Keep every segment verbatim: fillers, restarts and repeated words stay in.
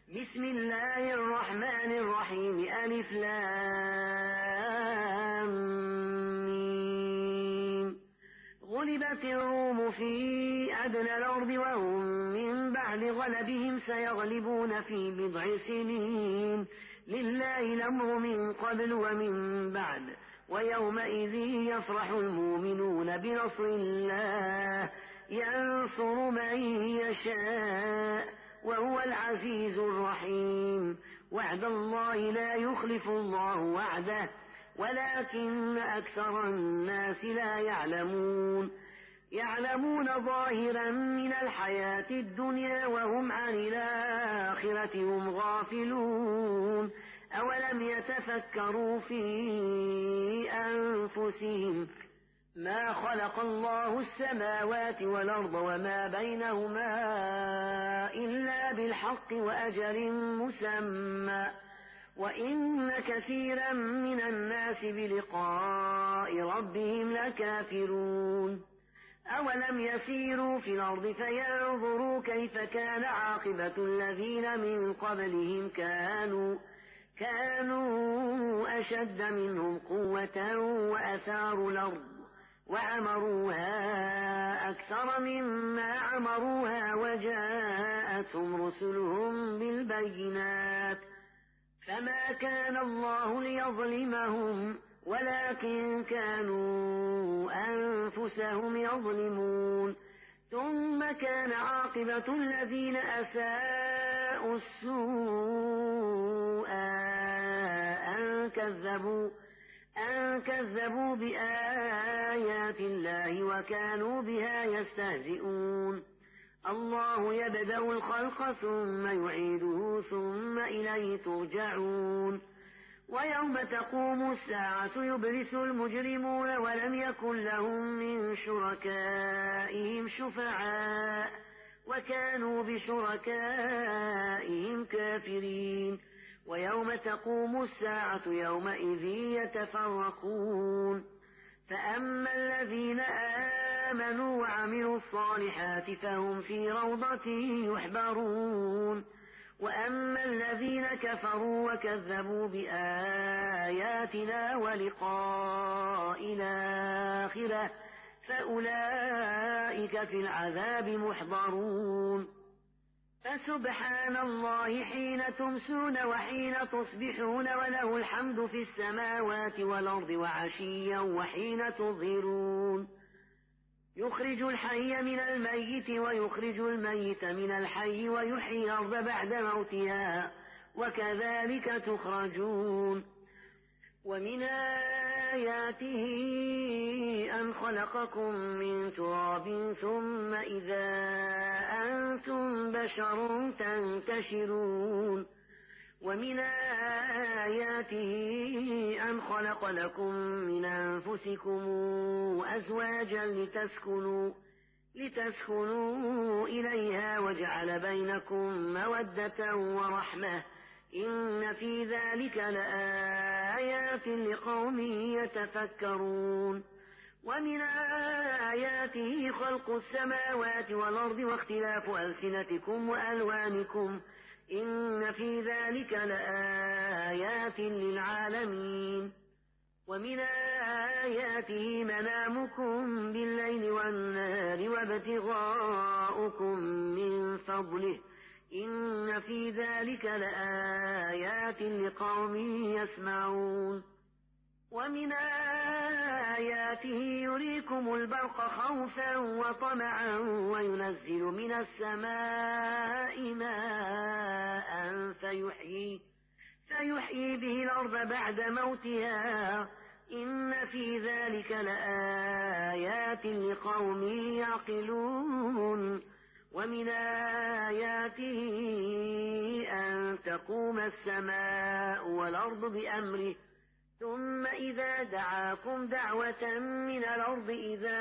بسم الله الرحمن الرحيم ألف لام ميم. غلبت الروم في أدنى الأرض وهم من بعد غلبهم سيغلبون في بضع سنين لله الأمر من قبل ومن بعد ويومئذ يفرح المؤمنون بنصر الله ينصر من يشاء وهو العزيز الرحيم. وعد الله لا يخلف الله وعده ولكن أكثر الناس لا يعلمون. يعلمون ظاهرا من الحياة الدنيا وهم عن الآخرة هم غافلون. أولم يتفكروا في أنفسهم ما خلق الله السماوات والأرض وما بينهما إلا بالحق وأجل مسمى وإن كثيرا من الناس بلقاء ربهم لكافرون. أولم يسيروا في الأرض فينظروا كيف كان عاقبة الذين من قبلهم كانوا كانوا أشد منهم قوة وأثاروا الأرض وعمروها أكثر مما عمروها وجاءتهم رسلهم بالبينات فما كان الله ليظلمهم ولكن كانوا أنفسهم يظلمون. ثم كان عاقبة الذين أساءوا السوء أن كذبوا أن كذبوا بآيات الله وكانوا بها يستهزئون. الله يبدأ الخلق ثم يعيده ثم إليه ترجعون. ويوم تقوم الساعة يبلس المجرمون ولم يكن لهم من شركائهم شفعاء وكانوا بشركائهم كافرين. ويوم تقوم الساعة يومئذ يتفرقون. فأما الذين آمنوا وعملوا الصالحات فهم في روضة يحبرون. وأما الذين كفروا وكذبوا بآياتنا ولقاء الآخرة فأولئك في العذاب محضرون. فسبحان الله حين تمسون وحين تصبحون وله الحمد في السماوات والأرض وعشيا وحين تظهرون. يخرج الحي من الميت ويخرج الميت من الحي ويحيي الأرض بعد موتها وكذلك تخرجون. ومن آياته أن خلقكم من تراب ثم إذا أنتم بشر تنتشرون. ومن آياته أن خلق لكم من أنفسكم أزواجا لتسكنوا لتسكنوا إليها وجعل بينكم مودة ورحمة إن في ذلك لآيات لقوم يتفكرون. ومن آياته خلق السماوات والأرض واختلاف ألسنتكم وألوانكم إن في ذلك لآيات للعالمين. ومن آياته منامكم بالليل والنهار وابتغاؤكم من فضله إن في ذلك لآيات لقوم يسمعون. ومن آياته يريكم البرق خوفا وطمعا وينزل من السماء ماء فيحيي, فيحيي به الأرض بعد موتها إن في ذلك لآيات لقوم يعقلون. ومن آياته أن تقوم السماء والأرض بأمره ثم إذا دعاكم دعوة من الأرض إذا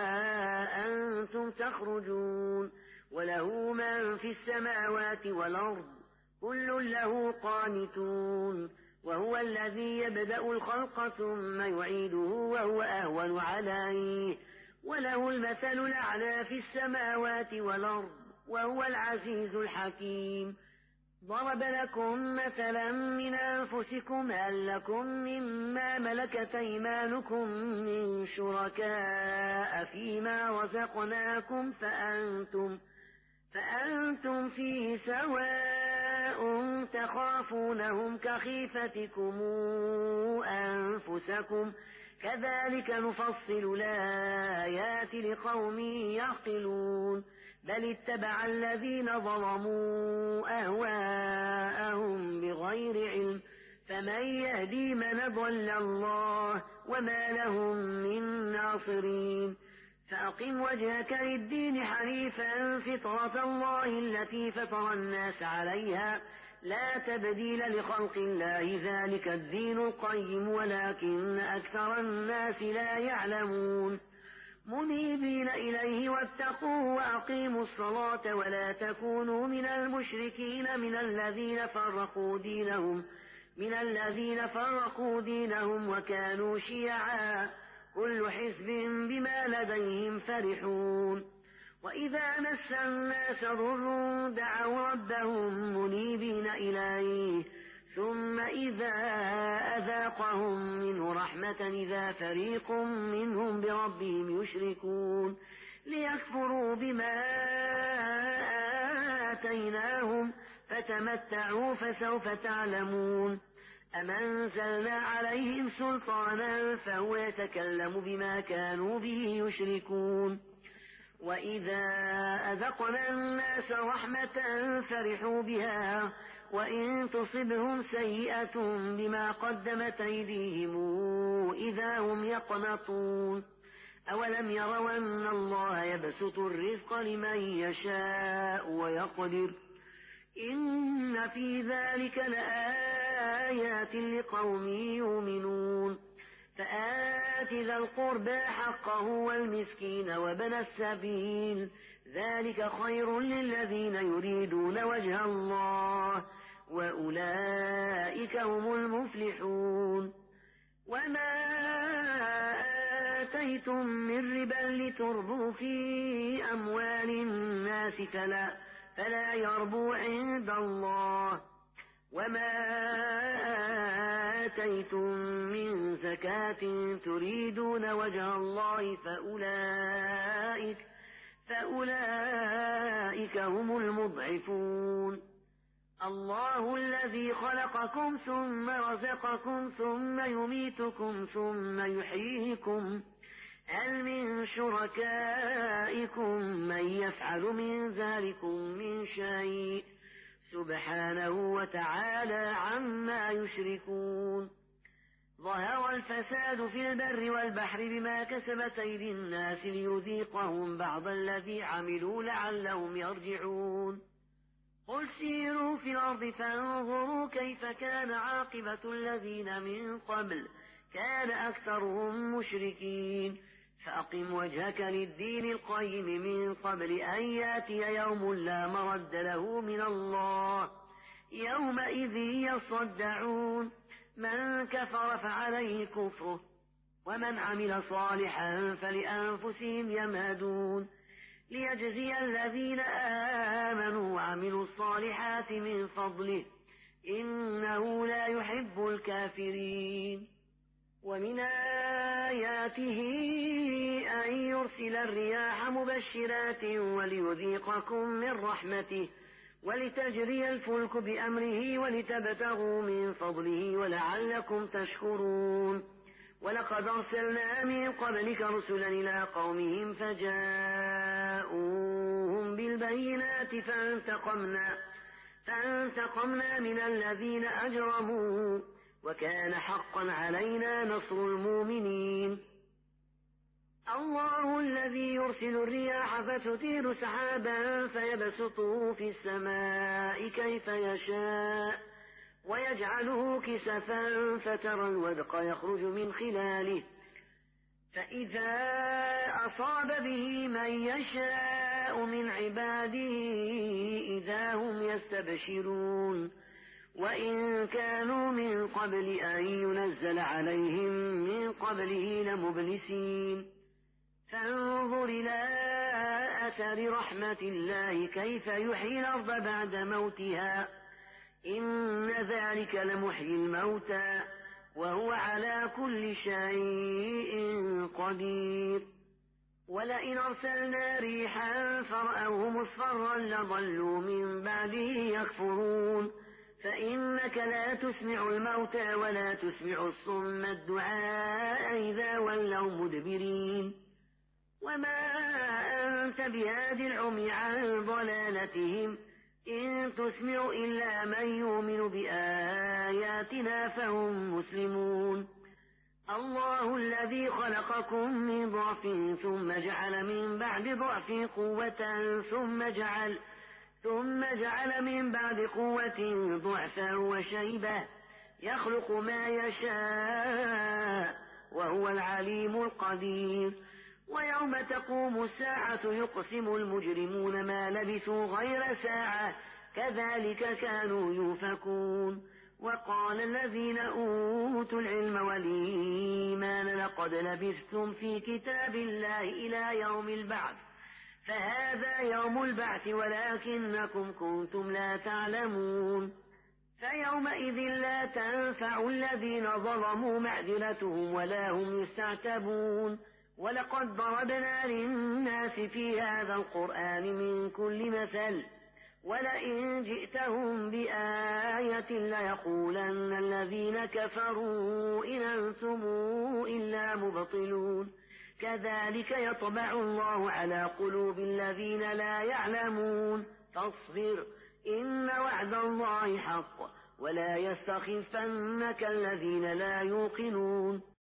أنتم تخرجون. وله من في السماوات والأرض كل له قانتون. وهو الذي يبدأ الخلق ثم يعيده وهو أهون عليه وله المثل الأعلى في السماوات والأرض وهو العزيز الحكيم. ضرب لكم مثلا من أنفسكم هل لكم مما ملكت أيمانكم من شركاء فيما رزقناكم فأنتم, فأنتم فيه سواء تخافونهم كخيفتكم أنفسكم كذلك نفصل الآيات لقوم يعقلون بل اتبع الذين ظلموا أهواءهم بغير علم فمن يهدي من ضل الله وما لهم من ناصرين فأقم وجهك للدين حنيفا فطرة الله التي فطر الناس عليها لا تبديل لخلق الله ذلك الدين القيم ولكن أكثر الناس لا يعلمون منيبين إليه واتقوه وأقيموا الصلاة ولا تكونوا من المشركين من الذين فرقوا دينهم من الذين فرقوا دينهم وكانوا شيعا كل حزب بما لديهم فرحون وإذا مس الناس ضر دعوا ربهم منيبين إليه ثم إذا أذاقهم منه رحمة إذا فريق منهم بربهم يشركون ليكفروا بما آتيناهم فتمتعوا فسوف تعلمون أم أنزلنا عليهم سلطانا فهو يتكلم بما كانوا به يشركون وإذا أذقنا الناس رحمة فرحوا بها وإن تصبهم سيئة بما قدمت أيديهم إذا هم يقنطون أولم يروا أن الله يبسط الرزق لمن يشاء ويقدر إن في ذلك لآيات لقوم يؤمنون فآت ذا القربى حقه والمسكين وابن السبيل ذلك خير للذين يريدون وجه الله وأولئك هم المفلحون وما آتيتم من ربا لتربوا في أموال الناس فلا, فلا يربو عند الله وما آتيتم من زكاة تريدون وجه الله فأولئك, فأولئك هم المضعفون الله الذي خلقكم ثم رزقكم ثم يميتكم ثم يحييكم هل من شركائكم من يفعل من ذلكم من شيء سبحانه وتعالى عما يشركون ظهر الفساد في البر والبحر بما كسبت أيدي الناس ليذيقهم بعض الذي عملوا لعلهم يرجعون قل سيروا في الأرض فانظروا كيف كان عاقبة الذين من قبل كان أكثرهم مشركين فأقم وجهك للدين القيم من قبل أن ياتي يوم لا مرد له من الله يومئذ يصدعون من كفر فعليه كفره ومن عمل صالحا فلأنفسهم يمهدون ليجزي الذين آمنوا وعملوا الصالحات من فضله إنه لا يحب الكافرين ومن آياته أن يرسل الرياح مبشرات وليذيقكم من رحمته ولتجري الفلك بأمره ولتبتغوا من فضله ولعلكم تشكرون ولقد أرسلنا من قبلك رسلا إلى قومهم فجاءوهم بالبينات فانتقمنا, فانتقمنا من الذين أجرموا وكان حقا علينا نصر المؤمنين الله الذي يرسل الرياح فتثير سحابا فيبسطه في السماء كيف يشاء ويجعله كسفا فترى الودق يخرج من خلاله فإذا أصاب به من يشاء من عباده إذا هم يستبشرون وإن كانوا من قبل أن ينزل عليهم من قبله لمبلسين فانظر إلى أثر رحمة الله كيف يحيي الأرض بعد موتها إن ذلك لمحيي الموتى وهو على كل شيء قدير. ولئن أرسلنا ريحا فرأوه مصفرا لظلوا من بعده يكفرون فإنك لا تسمع الموتى ولا تسمع الصم الدعاء إذا ولوا مدبرين. وما أنت بهاد العمي عن ضلالتهم إن تسمع إلا من يؤمن بآياتنا فهم مسلمون. الله الذي خلقكم من ضعف ثم جعل من بعد ضعف قوة ثم جعل ثم جعل من بعد قوة ضعفا وشيبة يخلق ما يشاء وهو العليم القدير. ويوم تقوم الساعة يقسم المجرمون ما لبثوا غير ساعة كذلك كانوا يؤفكون. وقال الذين أوتوا العلم والإيمان لقد لبثتم في كتاب الله إلى يوم البعث فهذا يوم البعث ولكنكم كنتم لا تعلمون. فيومئذ لا تنفع الذين ظلموا معذرتهم ولا هم يستعتبون. ولقد ضربنا للناس في هذا القرآن من كل مثل ولئن جئتهم بآية ليقولن الذين كفروا إن أنتم إلا مبطلون. كذلك يطبع الله على قلوب الذين لا يعلمون. فاصبر إن وعد الله حق ولا يستخفنك الذين لا يوقنون.